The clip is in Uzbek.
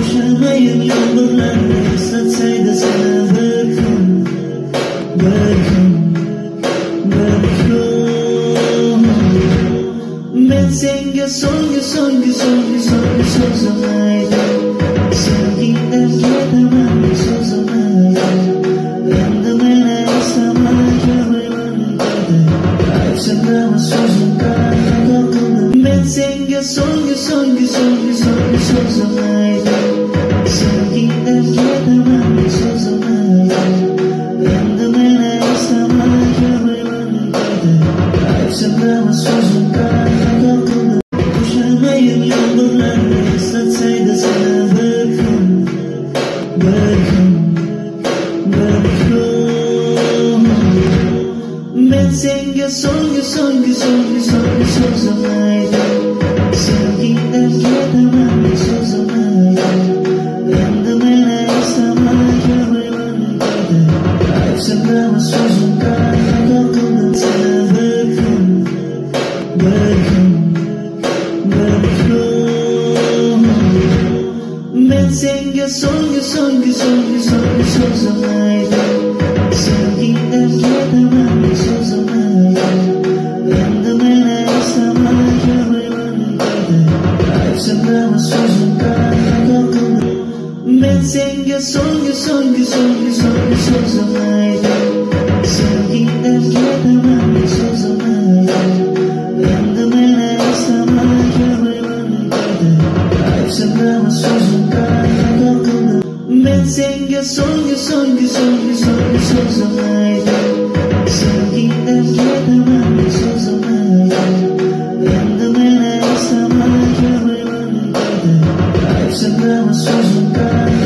Yaşamayım yağmurlarla ıslatsaydı sana bakın, Ben senga so'nggi so'zlamaydi, sevgingdan ketaman so'zlamaydi. Endi meni istamagamayman dedi, aytsinami so'zim qanaqa qildim. Ben senga so'nggi so'zlamaydi, sevgingdan ketaman so'zlamaydi. Endi meni istamagamayman dedi, aytsinami so'zim qanaqa qildim. Yaşamayım yağmurlarla ıslatsaydı sana bakın, Ben senga so'nggi so'zlamaydi, sevgingdan ketaman so'zlamaydi. Endi meni istamagamayman dedi, aytsinami so'zim qanaqa qildim. Sana bakın, Ben senga so'nggi so'zlamaydi, sevgingdan ketaman so'zlamaydi. Endi meni istamagamayman dedi, aytsinami so'zim qanaqa qildim. Ben senga so'nggi so'zlamaydi, sevgingdan ketaman so'zlamaydi. Endi meni istamagamayman dedi, aytsinami so'zim qanaqa qildim. Ben senga so'nggi so'zlamaydi, sevgingdan ketaman so'zlamaydi. Endi meni istamagamayman dedi, aytsinami so'zim qanaqa